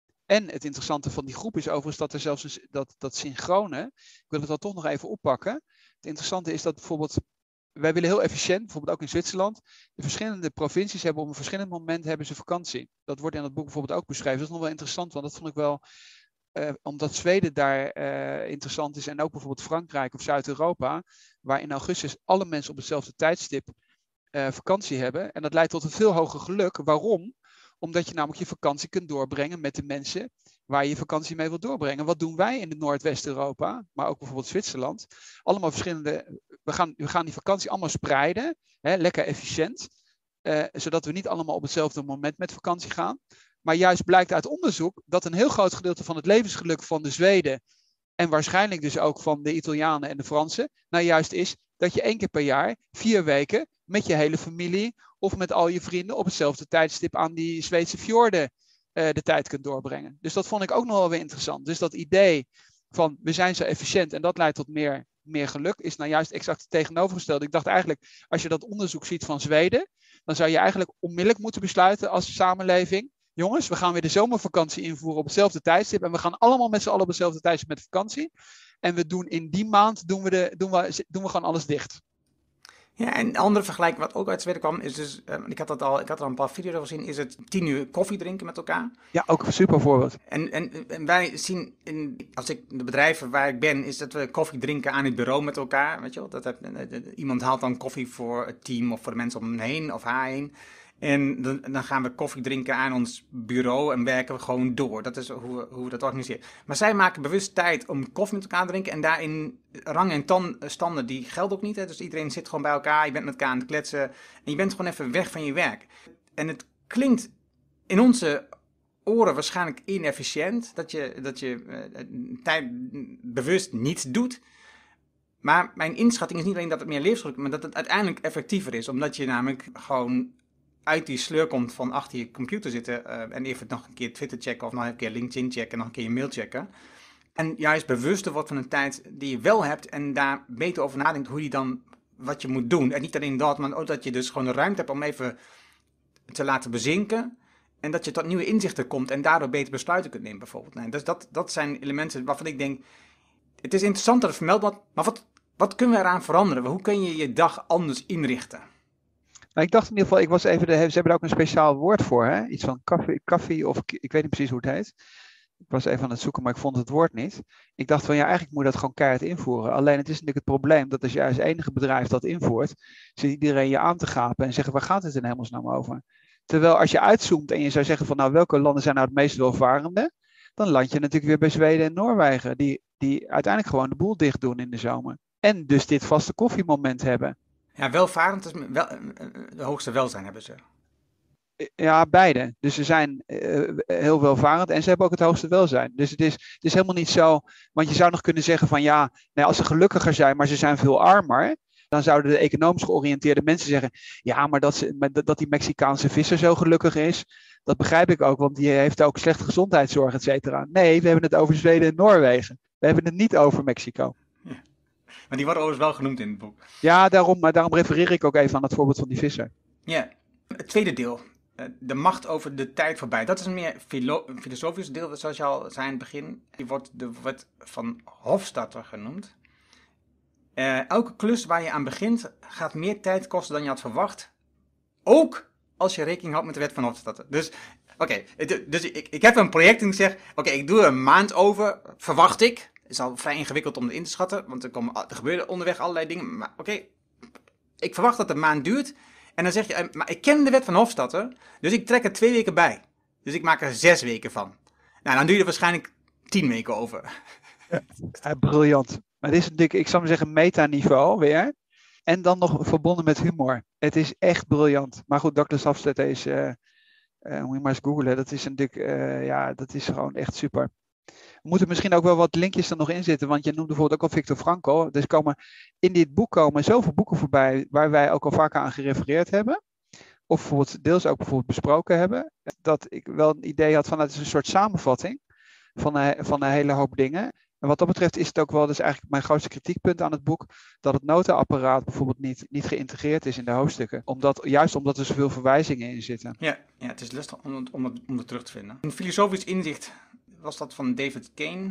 En het interessante van die groep is overigens dat er zelfs een, dat, dat synchrone, ik wil het dan toch nog even oppakken. Het interessante is dat bijvoorbeeld, wij willen heel efficiënt, bijvoorbeeld ook in Zwitserland, de verschillende provincies hebben op een verschillend moment hebben ze vakantie. Dat wordt in het boek bijvoorbeeld ook beschreven. Dat is nog wel interessant, want dat vond ik wel, uh, omdat Zweden daar uh, interessant is en ook bijvoorbeeld Frankrijk of Zuid-Europa, waar in augustus alle mensen op hetzelfde tijdstip uh, vakantie hebben. En dat leidt tot een veel hoger geluk. Waarom? Omdat je namelijk je vakantie kunt doorbrengen met de mensen waar je je vakantie mee wilt doorbrengen. Wat doen wij in het Noordwest-Europa, maar ook bijvoorbeeld Zwitserland? Allemaal verschillende, we gaan, we gaan die vakantie allemaal spreiden, hè, lekker efficiënt, uh, zodat we niet allemaal op hetzelfde moment met vakantie gaan. Maar juist blijkt uit onderzoek dat een heel groot gedeelte van het levensgeluk van de Zweden en waarschijnlijk dus ook van de Italianen en de Fransen, nou juist is dat je één keer per jaar, vier weken, met je hele familie of met al je vrienden op hetzelfde tijdstip aan die Zweedse fjorden uh, de tijd kunt doorbrengen. Dus dat vond ik ook nog wel weer interessant. Dus dat idee van we zijn zo efficiënt en dat leidt tot meer, meer geluk, is nou juist exact het tegenovergestelde. Ik dacht eigenlijk, als je dat onderzoek ziet van Zweden, dan zou je eigenlijk onmiddellijk moeten besluiten als samenleving, jongens, we gaan weer de zomervakantie invoeren op hetzelfde tijdstip en we gaan allemaal met z'n allen op hetzelfde tijdstip met vakantie. En we doen in die maand, doen we, de, doen we, doen we gewoon alles dicht. Ja, en een andere vergelijking wat ook uit Zweden kwam, is dus, uh, ik had dat al, ik had er al een paar video's over gezien, is het tien uur koffie drinken met elkaar. Ja, ook een super voorbeeld. En, en, en wij zien, in, als ik de bedrijven waar ik ben, is dat we koffie drinken aan het bureau met elkaar, weet je wel. Dat heb, uh, iemand haalt dan koffie voor het team of voor de mensen om hem heen of haar heen. En dan, dan gaan we koffie drinken aan ons bureau en werken we gewoon door. Dat is hoe we, hoe we dat organiseren. Maar zij maken bewust tijd om koffie met elkaar te drinken. En daarin rang en tan, standen, die gelden ook niet. Hè? Dus iedereen zit gewoon bij elkaar, je bent met elkaar aan het kletsen. En je bent gewoon even weg van je werk. En het klinkt in onze oren waarschijnlijk inefficiënt. Dat je, dat je uh, tijd bewust niets doet. Maar mijn inschatting is niet alleen dat het meer levensgeluk is, maar dat het uiteindelijk effectiever is. Omdat je namelijk gewoon uit die sleur komt van achter je computer zitten uh, en even nog een keer Twitter checken of nog een keer LinkedIn checken en nog een keer je mail checken. En juist bewuster wordt van een tijd die je wel hebt en daar beter over nadenkt hoe je dan wat je moet doen. En niet alleen dat, maar ook dat je dus gewoon de ruimte hebt om even te laten bezinken en dat je tot nieuwe inzichten komt en daardoor beter besluiten kunt nemen bijvoorbeeld. Nee, dus dat, dat zijn elementen waarvan ik denk, het is interessant dat het vermeld wordt, maar wat, wat kunnen we eraan veranderen? Hoe kun je je dag anders inrichten? Nou, ik dacht in ieder geval, ik was even de, ze hebben er ook een speciaal woord voor, hè? Iets van koffie, koffie of ik weet niet precies hoe het heet. Ik was even aan het zoeken, maar ik vond het woord niet. Ik dacht van ja, eigenlijk moet je dat gewoon keihard invoeren. Alleen het is natuurlijk het probleem dat als jij als enige bedrijf dat invoert, zit iedereen je aan te gapen en zeggen waar gaat het in hemelsnaam over? Terwijl als je uitzoomt en je zou zeggen van nou welke landen zijn nou het meest welvarende, dan land je natuurlijk weer bij Zweden en Noorwegen, die, die uiteindelijk gewoon de boel dicht doen in de zomer. En dus dit vaste koffiemoment hebben. Ja, welvarend is wel, de hoogste welzijn hebben ze. Ja, beide. Dus ze zijn uh, heel welvarend en ze hebben ook het hoogste welzijn. Dus het is, het is helemaal niet zo, want je zou nog kunnen zeggen van ja, nee, als ze gelukkiger zijn, maar ze zijn veel armer, dan zouden de economisch georiënteerde mensen zeggen, ja, maar dat, ze, dat die Mexicaanse visser zo gelukkig is, dat begrijp ik ook, want die heeft ook slechte gezondheidszorg, et cetera. Nee, we hebben het over Zweden en Noorwegen. We hebben het niet over Mexico. Ja. Maar die worden overigens wel genoemd in het boek. Ja, daarom, maar daarom refereer ik ook even aan het voorbeeld van die visser. Ja, het tweede deel. De macht over de tijd voorbij. Dat is een meer filo- filosofisch deel, zoals je al zei in het begin. Die wordt de wet van Hofstadter genoemd. Uh, elke klus waar je aan begint gaat meer tijd kosten dan je had verwacht. Ook als je rekening houdt met de wet van Hofstadter. Dus, oké, okay, dus ik, ik heb een project en ik zeg, oké, okay, ik doe er een maand over, verwacht ik. Het is al vrij ingewikkeld om het in te schatten, want er, komen, er gebeuren onderweg allerlei dingen. Maar oké, okay, ik verwacht dat het een maand duurt. En dan zeg je, maar ik ken de wet van Hofstadter, dus ik trek er twee weken bij. Dus ik maak er zes weken van. Nou, dan doe je er waarschijnlijk tien weken over. Ja, ja, briljant. Maar dit is natuurlijk, ik zou maar zeggen, metaniveau weer. En dan nog verbonden met humor. Het is echt briljant. Maar goed, dokter Hofstadter is, uh, uh, moet je maar eens googlen, dat is natuurlijk, uh, ja, dat is gewoon echt super. We moeten misschien ook wel wat linkjes er nog in zitten, want je noemde bijvoorbeeld ook al Viktor Frankl. Dus komen, in dit boek komen zoveel boeken voorbij waar wij ook al vaker aan gerefereerd hebben. Of bijvoorbeeld deels ook bijvoorbeeld besproken hebben. Dat ik wel een idee had van, het is een soort samenvatting van een, van een hele hoop dingen. En wat dat betreft is het ook wel, dat is eigenlijk mijn grootste kritiekpunt aan het boek, dat het notenapparaat bijvoorbeeld niet, niet geïntegreerd is in de hoofdstukken. Omdat, juist omdat er zoveel verwijzingen in zitten. Ja, ja het is lastig om het, om, het, om het terug te vinden. Een filosofisch inzicht was dat van David Kane.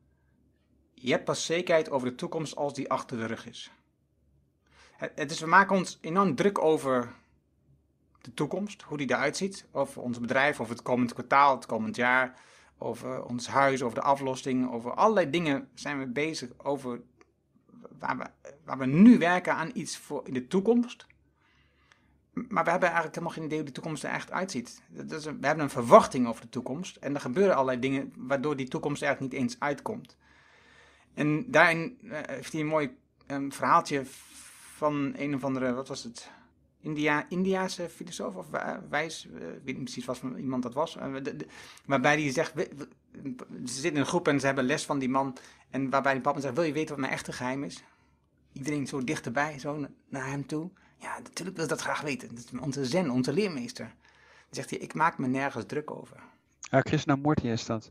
Je hebt pas zekerheid over de toekomst als die achter de rug is. Het, het is, we maken ons enorm druk over de toekomst, hoe die eruit ziet. Over ons bedrijf, over het komend kwartaal, het komend jaar. Over ons huis, over de aflossing, over allerlei dingen zijn we bezig over waar we, waar we nu werken aan iets voor in de toekomst. Maar we hebben eigenlijk helemaal geen idee hoe de toekomst er echt uitziet. Dat is een, we hebben een verwachting over de toekomst en er gebeuren allerlei dingen waardoor die toekomst er eigenlijk niet eens uitkomt. En daarin uh, heeft hij een mooi um, verhaaltje van een of andere, wat was het, India, Indiaanse filosoof of wijs, uh, ik weet niet precies wat voor iemand dat was, uh, de, de, waarbij hij zegt, we, we, ze zitten in een groep en ze hebben les van die man en waarbij die papa zegt, wil je weten wat mijn echte geheim is? Iedereen zo dichterbij, zo naar hem toe. Ja, natuurlijk wil ik dat graag weten. Dat is onze zen, onze leermeester. Dan zegt hij, ik maak me nergens druk over. Ja, Krishnamurti is dat.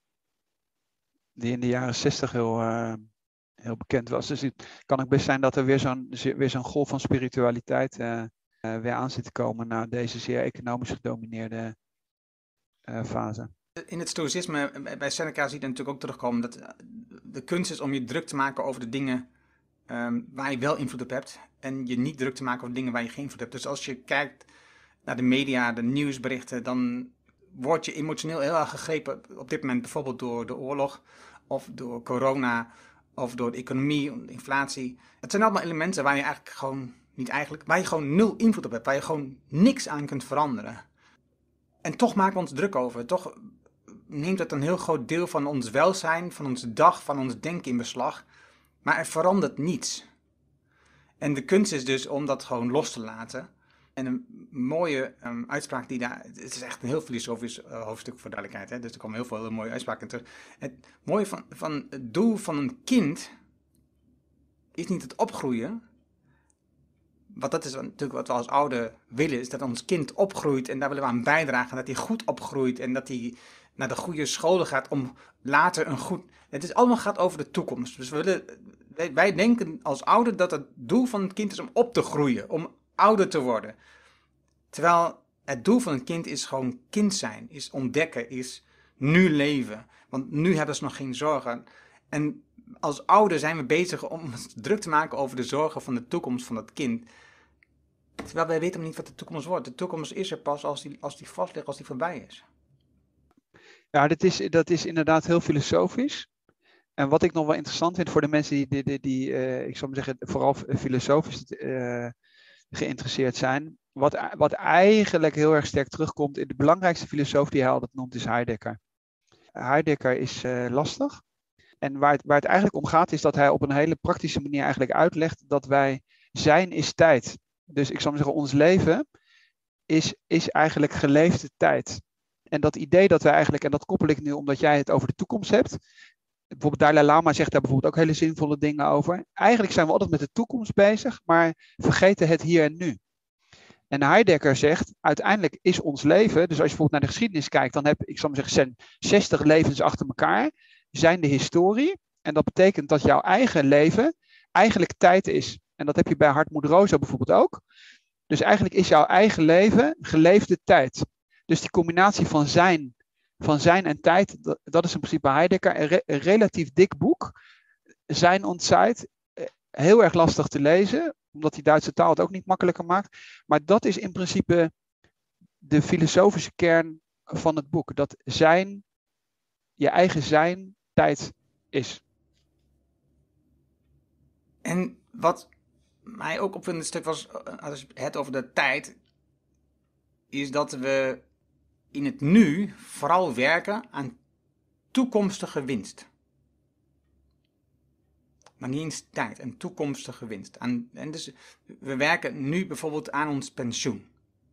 Die in de jaren zestig heel, uh, heel bekend was. Dus het kan ook best zijn dat er weer zo'n, weer zo'n golf van spiritualiteit uh, uh, weer aan zit te komen na deze zeer economisch gedomineerde uh, fase. In het stoïcisme, bij Seneca zie je natuurlijk ook terugkomen dat de kunst is om je druk te maken over de dingen Um, waar je wel invloed op hebt en je niet druk te maken over dingen waar je geen invloed hebt. Dus als je kijkt naar de media, de nieuwsberichten, dan word je emotioneel heel erg gegrepen op dit moment bijvoorbeeld door de oorlog of door corona of door de economie, de inflatie. Het zijn allemaal elementen waar je eigenlijk gewoon niet eigenlijk, waar je gewoon nul invloed op hebt, waar je gewoon niks aan kunt veranderen. En toch maken we ons druk over. Toch neemt het een heel groot deel van ons welzijn, van onze dag, van ons denken in beslag. Maar er verandert niets. En de kunst is dus om dat gewoon los te laten. En een mooie um, uitspraak die daar... Het is echt een heel filosofisch uh, hoofdstuk voor duidelijkheid. Hè? Dus er komen heel veel hele mooie uitspraken terug. Het mooie van, van het doel van een kind is niet het opgroeien. Want dat is natuurlijk wat we als ouder willen, is dat ons kind opgroeit en daar willen we aan bijdragen. Dat hij goed opgroeit en dat hij naar de goede scholen gaat om later een goed... Het is allemaal gaat over de toekomst. Dus we willen, wij, wij denken als ouder dat het doel van het kind is om op te groeien, om ouder te worden. Terwijl het doel van een kind is gewoon kind zijn, is ontdekken, is nu leven. Want nu hebben ze nog geen zorgen. En als ouder zijn we bezig om ons druk te maken over de zorgen van de toekomst van dat kind. Terwijl wij weten niet wat de toekomst wordt. De toekomst is er pas als die, als die vast ligt, als die voorbij is. Ja, dat is, dat is inderdaad heel filosofisch. En wat ik nog wel interessant vind voor de mensen die, die, die, die uh, ik zou maar zeggen, vooral filosofisch uh, geïnteresseerd zijn. Wat, wat eigenlijk heel erg sterk terugkomt in de belangrijkste filosoof die hij altijd noemt, is Heidegger. Heidegger is uh, lastig. En waar het, waar het eigenlijk om gaat, is dat hij op een hele praktische manier eigenlijk uitlegt dat wij zijn is tijd. Dus ik zou maar zeggen, ons leven is, is eigenlijk geleefde tijd. En dat idee dat wij eigenlijk, en dat koppel ik nu omdat jij het over de toekomst hebt. Bijvoorbeeld Dalai Lama zegt daar bijvoorbeeld ook hele zinvolle dingen over. Eigenlijk zijn we altijd met de toekomst bezig, maar vergeten het hier en nu. En Heidegger zegt, uiteindelijk is ons leven, dus als je bijvoorbeeld naar de geschiedenis kijkt, dan heb ik zou maar zeggen, zestig levens achter elkaar, zijn de historie. En dat betekent dat jouw eigen leven eigenlijk tijd is. En dat heb je bij Hartmut Rosa bijvoorbeeld ook. Dus eigenlijk is jouw eigen leven geleefde tijd. Dus die combinatie van zijn, van zijn en tijd, dat, dat is in principe Heidegger. Een, re, een relatief dik boek. Zijn und Zeit, heel erg lastig te lezen, omdat die Duitse taal het ook niet makkelijker maakt. Maar dat is in principe de filosofische kern van het boek. Dat zijn, je eigen zijn, tijd is. En wat mij ook op een stuk was, als je het over de tijd, is dat we in het nu vooral werken aan toekomstige winst. Maar niet eens tijd, een toekomstige winst. Aan, en dus we werken nu bijvoorbeeld aan ons pensioen.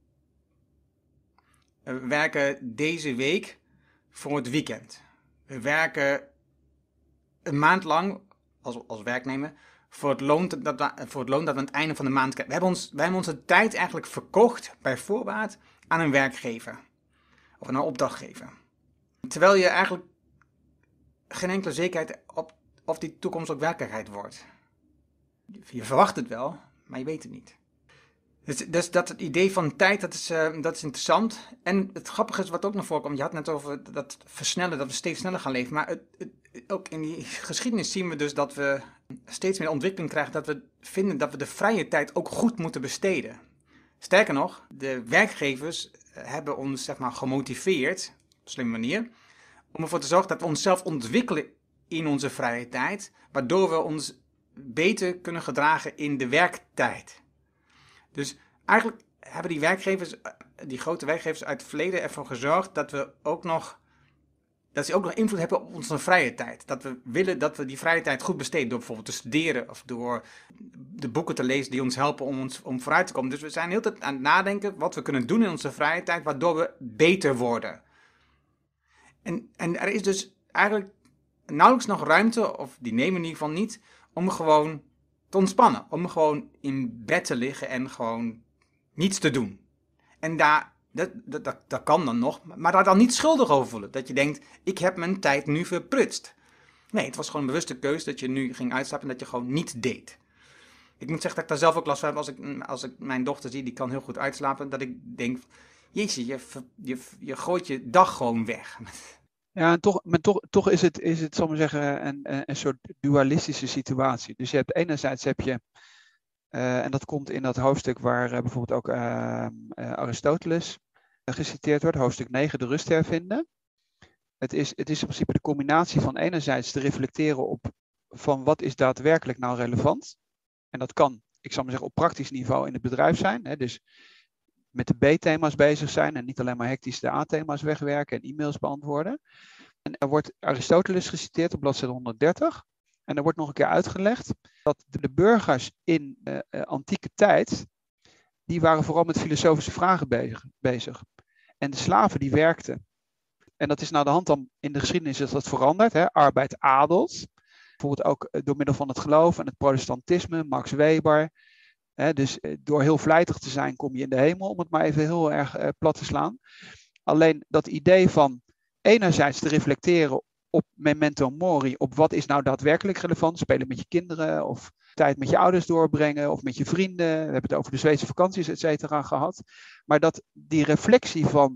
We werken deze week voor het weekend. We werken een maand lang als, als werknemer voor het, loon dat we, voor het loon dat we aan het einde van de maand krijgen. We hebben, ons, wij hebben onze tijd eigenlijk verkocht bij voorbaat aan een werkgever. Of aan een opdrachtgever. Terwijl je eigenlijk geen enkele zekerheid op of die toekomst ook werkelijkheid wordt. Je verwacht het wel, maar je weet het niet. Dus, dus dat het idee van tijd, dat is, uh, dat is interessant. En het grappige is wat ook naar voren komt. Je had net over dat versnellen, dat we steeds sneller gaan leven. Maar het, het, ook in die geschiedenis zien we dus dat we steeds meer ontwikkeling krijgen. Dat we vinden dat we de vrije tijd ook goed moeten besteden. Sterker nog, de werkgevers hebben ons zeg maar gemotiveerd, op een slimme manier, om ervoor te zorgen dat we onszelf ontwikkelen in onze vrije tijd, waardoor we ons beter kunnen gedragen in de werktijd. Dus eigenlijk hebben die werkgevers, die grote werkgevers uit het verleden ervoor gezorgd dat we ook nog, dat ze ook nog invloed hebben op onze vrije tijd. Dat we willen dat we die vrije tijd goed besteden door bijvoorbeeld te studeren of door de boeken te lezen die ons helpen om, ons, om vooruit te komen. Dus we zijn heel tijd aan het nadenken wat we kunnen doen in onze vrije tijd, waardoor we beter worden. En, en er is dus eigenlijk nauwelijks nog ruimte, of die nemen in ieder geval niet, om gewoon te ontspannen. Om gewoon in bed te liggen en gewoon niets te doen. En daar, dat, dat, dat, dat kan dan nog, maar daar dan niet schuldig over voelen. Dat je denkt, ik heb mijn tijd nu verprutst. Nee, het was gewoon een bewuste keuze dat je nu ging uitslapen en dat je gewoon niet deed. Ik moet zeggen dat ik daar zelf ook last van heb als ik, als ik mijn dochter zie, die kan heel goed uitslapen, dat ik denk, jezus, je, je, je gooit je dag gewoon weg. Ja, en toch, maar toch, toch is het, is het, zal ik maar zeggen, een, een soort dualistische situatie. Dus je hebt enerzijds heb je, uh, en dat komt in dat hoofdstuk waar uh, bijvoorbeeld ook uh, uh, Aristoteles uh, geciteerd wordt, hoofdstuk negen, de rust hervinden. Het is, het is in principe de combinatie van enerzijds te reflecteren op van wat is daadwerkelijk nou relevant. En dat kan ik zal maar zeggen, op praktisch niveau in het bedrijf zijn. Hè, dus met de B-thema's bezig zijn en niet alleen maar hectisch de A-thema's wegwerken en e-mails beantwoorden. En er wordt Aristoteles geciteerd op bladzijde honderddertig. En er wordt nog een keer uitgelegd dat de burgers in uh, uh, antieke tijd, die waren vooral met filosofische vragen bezig, bezig. En de slaven die werkten. En dat is naar de hand dan in de geschiedenis is dat veranderd. Hè? Arbeid adelt. Bijvoorbeeld ook door middel van het geloof en het protestantisme, Max Weber. Hè? Dus door heel vlijtig te zijn kom je in de hemel, om het maar even heel erg uh, plat te slaan. Alleen dat idee van enerzijds te reflecteren op memento mori, op wat is nou daadwerkelijk relevant, spelen met je kinderen of tijd met je ouders doorbrengen of met je vrienden, we hebben het over de Zweedse vakanties et cetera gehad, maar dat die reflectie van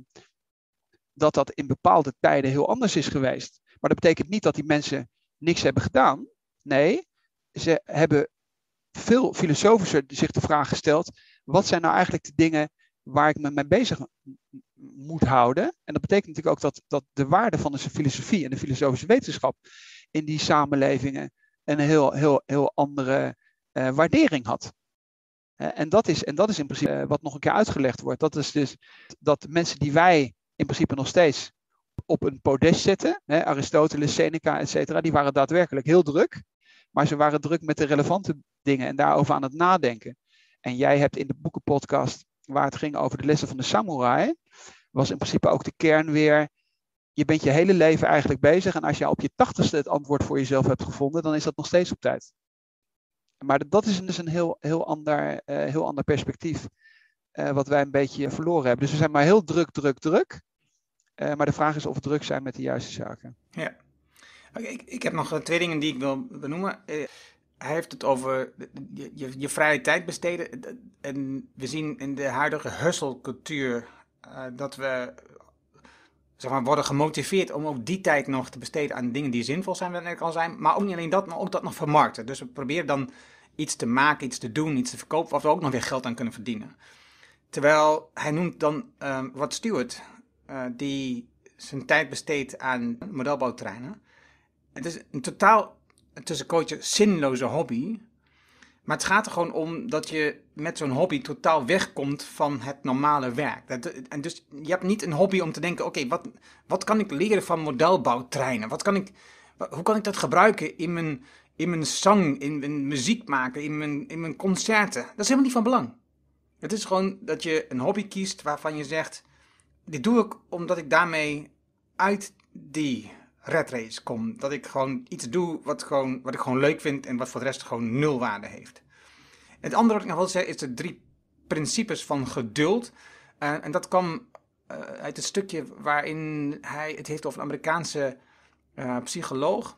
dat dat in bepaalde tijden heel anders is geweest, maar dat betekent niet dat die mensen niks hebben gedaan, nee, ze hebben veel filosofischer zich de vraag gesteld, wat zijn nou eigenlijk de dingen waar ik me mee bezig moet houden. En dat betekent natuurlijk ook dat, dat de waarde van de filosofie en de filosofische wetenschap in die samenlevingen een heel, heel, heel andere uh, waardering had. Uh, en, dat is, en dat is in principe uh, wat nog een keer uitgelegd wordt. Dat is dus dat de mensen die wij in principe nog steeds op een podest zetten, hè, Aristoteles, Seneca, et cetera, die waren daadwerkelijk heel druk. Maar ze waren druk met de relevante dingen en daarover aan het nadenken. En jij hebt in de boekenpodcast, waar het ging over de lessen van de samurai, was in principe ook de kern weer, je bent je hele leven eigenlijk bezig en als je op je tachtigste het antwoord voor jezelf hebt gevonden, dan is dat nog steeds op tijd. Maar dat is dus een heel, heel, ander, uh, heel ander perspectief uh, wat wij een beetje verloren hebben. Dus we zijn maar heel druk, druk, druk. Uh, maar de vraag is of we druk zijn met de juiste zaken. Ja. Okay, ik, ik heb nog twee dingen die ik wil benoemen. Uh, Hij heeft het over je, je, je vrije tijd besteden. En we zien in de huidige hustle-cultuur uh, dat we zeg maar, worden gemotiveerd om ook die tijd nog te besteden aan dingen die zinvol zijn, wat net al zijn. Maar ook niet alleen dat, maar ook dat nog vermarkten. Dus we proberen dan iets te maken, iets te doen, iets te verkopen, waar we ook nog weer geld aan kunnen verdienen. Terwijl hij noemt dan uh, Rod Stewart, uh, die zijn tijd besteedt aan modelbouwtreinen. Het is een totaal tussen coaches zinloze hobby. Maar het gaat er gewoon om dat je met zo'n hobby totaal wegkomt van het normale werk. Dat, en dus je hebt niet een hobby om te denken, oké, okay, wat, wat kan ik leren van modelbouwtreinen? Wat kan ik, hoe kan ik dat gebruiken in mijn, in mijn zang, in mijn muziek maken, in mijn, in mijn concerten? Dat is helemaal niet van belang. Het is gewoon dat je een hobby kiest waarvan je zegt, dit doe ik omdat ik daarmee uit die red race kom. Dat ik gewoon iets doe wat, gewoon, wat ik gewoon leuk vind en wat voor de rest gewoon nul waarde heeft. Het andere wat ik nog wil zeggen is de drie principes van geduld. Uh, en dat kwam uh, uit het stukje waarin hij het heeft over een Amerikaanse uh, psycholoog.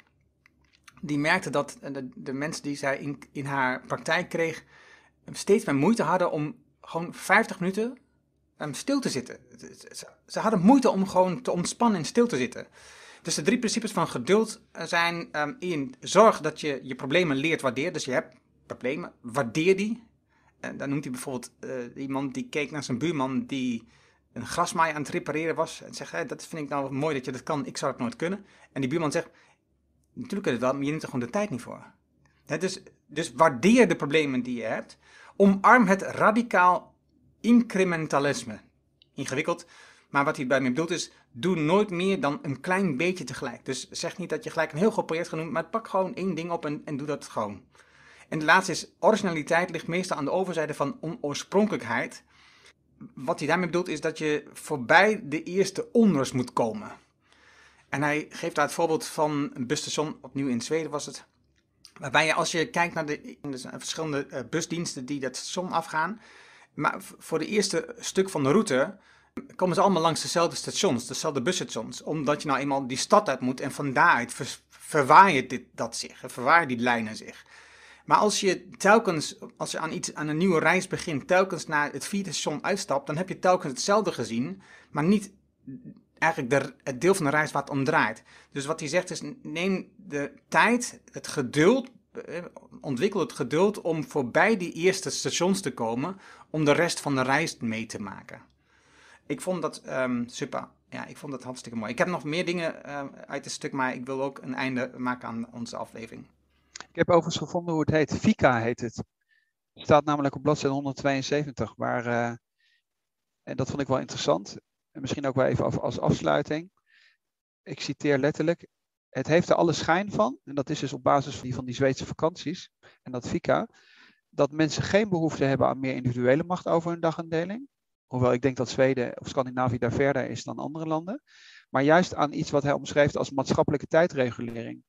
Die merkte dat de, de mensen die zij in, in haar praktijk kreeg steeds meer moeite hadden om gewoon vijftig minuten um, stil te zitten. Ze, ze hadden moeite om gewoon te ontspannen en stil te zitten. Dus de drie principes van geduld zijn um, één, zorg dat je je problemen leert waarderen. Dus je hebt problemen, waardeer die. En dan noemt hij bijvoorbeeld uh, iemand die keek naar zijn buurman die een grasmaaier aan het repareren was. En zegt, hey, dat vind ik nou mooi dat je dat kan, ik zou het nooit kunnen. En die buurman zegt, natuurlijk kun je het wel, maar je neemt er gewoon de tijd niet voor. He, dus, dus waardeer de problemen die je hebt. Omarm het radicaal incrementalisme. Ingewikkeld. Maar wat hij bij mij bedoelt is, doe nooit meer dan een klein beetje tegelijk. Dus zeg niet dat je gelijk een heel groot project gaat doen, maar pak gewoon één ding op en, en doe dat gewoon. En de laatste is, originaliteit ligt meestal aan de overzijde van onoorspronkelijkheid. Wat hij daarmee bedoelt is dat je voorbij de eerste onrust moet komen. En hij geeft daar het voorbeeld van een busstation, opnieuw in Zweden was het. Waarbij je als je kijkt naar de, de verschillende uh, busdiensten die dat station afgaan. Maar voor de eerste stuk van de route komen ze allemaal langs dezelfde stations, dezelfde busstations. Omdat je nou eenmaal die stad uit moet en van daaruit ver, verwaaien dit, dat zich, verwaaien die lijnen zich. Maar als je telkens, als je aan, iets, aan een nieuwe reis begint, telkens naar het vierde station uitstapt, dan heb je telkens hetzelfde gezien, maar niet eigenlijk de, het deel van de reis waar het om draait. Dus wat hij zegt is, neem de tijd, het geduld, ontwikkel het geduld om voorbij die eerste stations te komen, om de rest van de reis mee te maken. Ik vond dat um, super. Ja, ik vond dat hartstikke mooi. Ik heb nog meer dingen uh, uit het stuk, maar ik wil ook een einde maken aan onze aflevering. Ik heb overigens gevonden hoe het heet. Fika heet het. Het staat namelijk op bladzijde honderdtweeënzeventig, waar, uh, en dat vond ik wel interessant, en misschien ook wel even als afsluiting. Ik citeer letterlijk: het heeft er alle schijn van, en dat is dus op basis van die, van die Zweedse vakanties en dat Fika, dat mensen geen behoefte hebben aan meer individuele macht over hun dagindeling. Hoewel ik denk dat Zweden of Scandinavië daar verder is dan andere landen. Maar juist aan iets wat hij omschreef als maatschappelijke tijdregulering.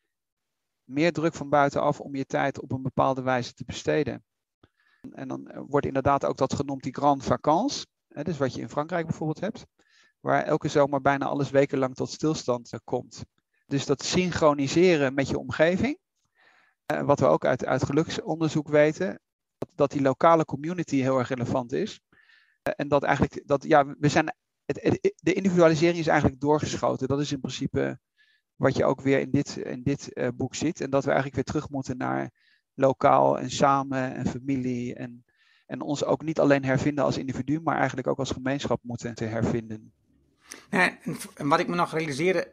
Meer druk van buitenaf om je tijd op een bepaalde wijze te besteden. En dan wordt inderdaad ook dat genoemd die grande vacances. Hè, dus wat je in Frankrijk bijvoorbeeld hebt. Waar elke zomer bijna alles wekenlang tot stilstand komt. Dus dat synchroniseren met je omgeving. Uh, wat we ook uit, uit geluksonderzoek weten. Dat, dat die lokale community heel erg relevant is. Uh, en dat eigenlijk, dat, ja, we zijn, het, het, de individualisering is eigenlijk doorgeschoten. Dat is in principe wat je ook weer in dit, in dit uh, boek ziet. En dat we eigenlijk weer terug moeten naar lokaal en samen en familie. En, en ons ook niet alleen hervinden als individu, maar eigenlijk ook als gemeenschap moeten te hervinden. Ja, en wat ik me nog realiseerde,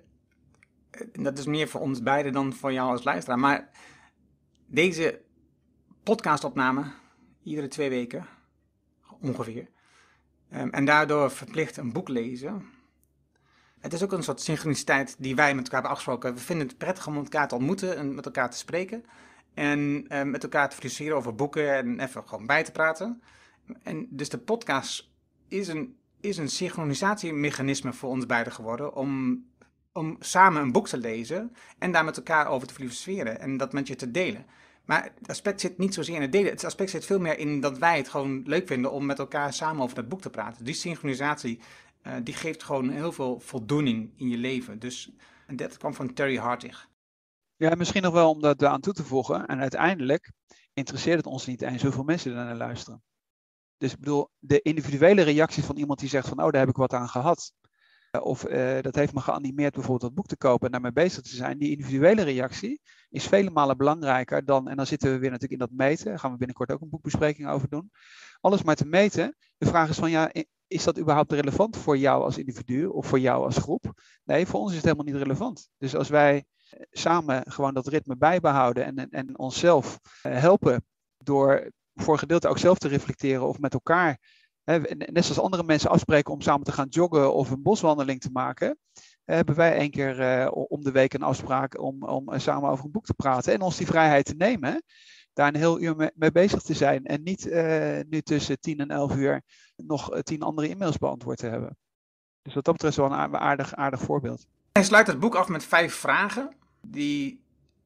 en dat is meer voor ons beiden dan voor jou als luisteraar, maar deze podcastopname, iedere twee weken, ongeveer, um, en daardoor verplicht een boek lezen. Het is ook een soort synchroniciteit die wij met elkaar hebben afgesproken. We vinden het prettig om elkaar te ontmoeten en met elkaar te spreken. En uh, met elkaar te discussiëren over boeken en even gewoon bij te praten. En dus de podcast is een, is een synchronisatiemechanisme voor ons beiden geworden om, om samen een boek te lezen en daar met elkaar over te filosoferen en dat met je te delen. Maar het aspect zit niet zozeer in het delen. Het aspect zit veel meer in dat wij het gewoon leuk vinden om met elkaar samen over dat boek te praten. Die synchronisatie, uh, die geeft gewoon heel veel voldoening in je leven. Dus en dat kwam van Terry Hartig. Ja, misschien nog wel om dat aan toe te voegen. En uiteindelijk interesseert het ons niet eens hoeveel mensen er naar luisteren. Dus ik bedoel, de individuele reactie van iemand die zegt van, oh, daar heb ik wat aan gehad. Of uh, dat heeft me geanimeerd bijvoorbeeld dat boek te kopen en daarmee bezig te zijn. Die individuele reactie is vele malen belangrijker dan, en dan zitten we weer natuurlijk in dat meten. Daar gaan we binnenkort ook een boekbespreking over doen. Alles maar te meten. De vraag is van, ja, is dat überhaupt relevant voor jou als individu of voor jou als groep? Nee, voor ons is het helemaal niet relevant. Dus als wij samen gewoon dat ritme bijbehouden en, en, en onszelf uh, helpen door voor een gedeelte ook zelf te reflecteren of met elkaar, hè, net zoals andere mensen afspreken om samen te gaan joggen of een boswandeling te maken, hebben wij één keer uh, om de week een afspraak om, om uh, samen over een boek te praten en ons die vrijheid te nemen, daar een heel uur mee, mee bezig te zijn en niet uh, nu tussen tien en elf uur nog uh, tien andere e-mails beantwoord te hebben. Dus wat dat betreft is wel een aardig, aardig voorbeeld. Hij sluit het boek af met vijf vragen die,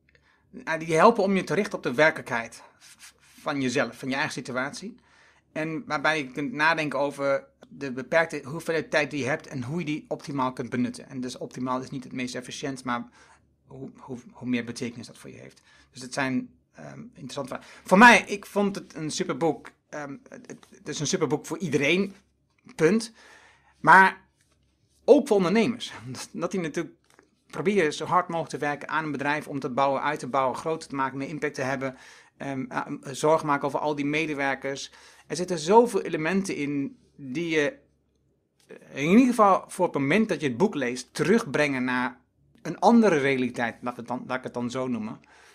die helpen om je te richten op de werkelijkheid van jezelf, van je eigen situatie. En waarbij je kunt nadenken over de beperkte hoeveelheid tijd die je hebt en hoe je die optimaal kunt benutten. En dus optimaal is niet het meest efficiënt, maar hoe, hoe, hoe meer betekenis dat voor je heeft. Dus het zijn um, interessante vragen. Voor mij, ik vond het een superboek. Um, het, het is een superboek voor iedereen, punt. Maar ook voor ondernemers. Dat die natuurlijk proberen zo hard mogelijk te werken aan een bedrijf om te bouwen, uit te bouwen, groter te maken, meer impact te hebben. Um, uh, zorg maken over al die medewerkers. Er zitten zoveel elementen in die je in ieder geval voor het moment dat je het boek leest terugbrengen naar een andere realiteit, laat ik het dan, laat ik het dan zo noemen.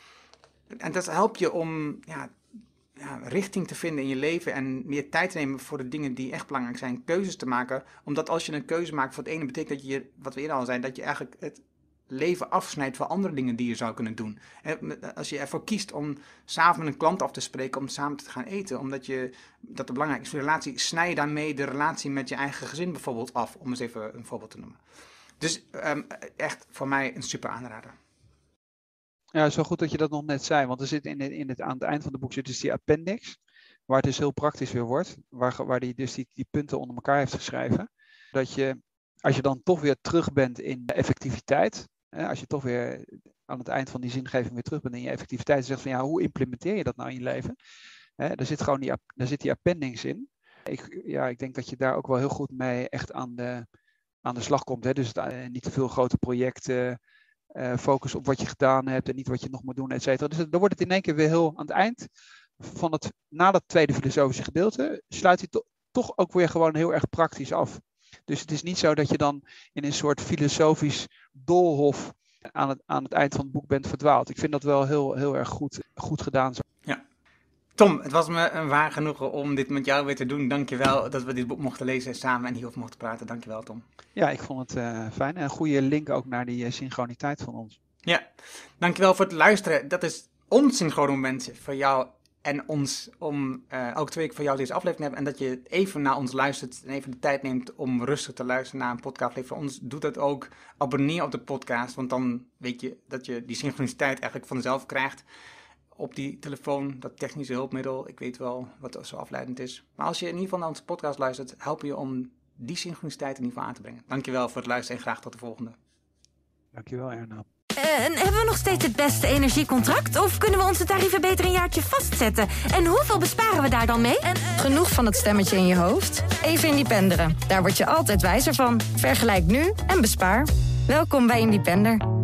En dat helpt je om ja, ja, richting te vinden in je leven en meer tijd te nemen voor de dingen die echt belangrijk zijn, keuzes te maken. Omdat als je een keuze maakt voor het ene, betekent dat je, wat we eerder al zeiden, dat je eigenlijk het leven afsnijdt van andere dingen die je zou kunnen doen. Als je ervoor kiest om s'avonds met een klant af te spreken, om samen te gaan eten, omdat je, dat de belangrijk is voor de relatie, snij je daarmee de relatie met je eigen gezin bijvoorbeeld af, om eens even een voorbeeld te noemen. Dus um, echt voor mij een super aanrader. Ja, zo goed dat je dat nog net zei, want er zit in het, in het, aan het eind van het boek zit dus die appendix, waar het dus heel praktisch weer wordt, waar, waar die dus die, die punten onder elkaar heeft geschreven, dat je, als je dan toch weer terug bent in de effectiviteit, als je toch weer aan het eind van die zingeving weer terug bent in je effectiviteit en zegt van ja, hoe implementeer je dat nou in je leven? He, daar zit gewoon die, daar zit die appendix in. Ik, ja, ik denk dat je daar ook wel heel goed mee echt aan de, aan de slag komt. Hè? Dus het, uh, niet te veel grote projecten, uh, focus op wat je gedaan hebt en niet wat je nog moet doen, et cetera. Dus dan wordt het in één keer weer heel aan het eind van het, na dat tweede filosofische gedeelte, sluit hij to, toch ook weer gewoon heel erg praktisch af. Dus het is niet zo dat je dan in een soort filosofisch doolhof aan het, aan het eind van het boek bent verdwaald. Ik vind dat wel heel, heel erg goed, goed gedaan. Ja. Tom, het was me een waar genoegen om dit met jou weer te doen. Dankjewel dat we dit boek mochten lezen samen en hierover mochten praten. Dankjewel, Tom. Ja, ik vond het uh, fijn. En een goede link ook naar die uh, synchroniteit van ons. Ja, dankjewel voor het luisteren. Dat is ons synchrone moment voor jou en ons om uh, elke twee weken voor jou deze aflevering te hebben. En dat je even naar ons luistert en even de tijd neemt om rustig te luisteren naar een podcast. Voor ons doet dat ook. Abonneer op de podcast, want dan weet je dat je die synchroniciteit eigenlijk vanzelf krijgt. Op die telefoon, dat technische hulpmiddel. Ik weet wel wat zo afleidend is. Maar als je in ieder geval naar onze podcast luistert, help je om die synchroniciteit in ieder geval aan te brengen. Dankjewel voor het luisteren en graag tot de volgende. Dankjewel, Erna. En hebben we nog steeds het beste energiecontract? Of kunnen we onze tarieven beter een jaartje vastzetten? En hoeveel besparen we daar dan mee? En, uh... Genoeg van het stemmetje in je hoofd? Even Independeren. Daar word je altijd wijzer van. Vergelijk nu en bespaar. Welkom bij Independer.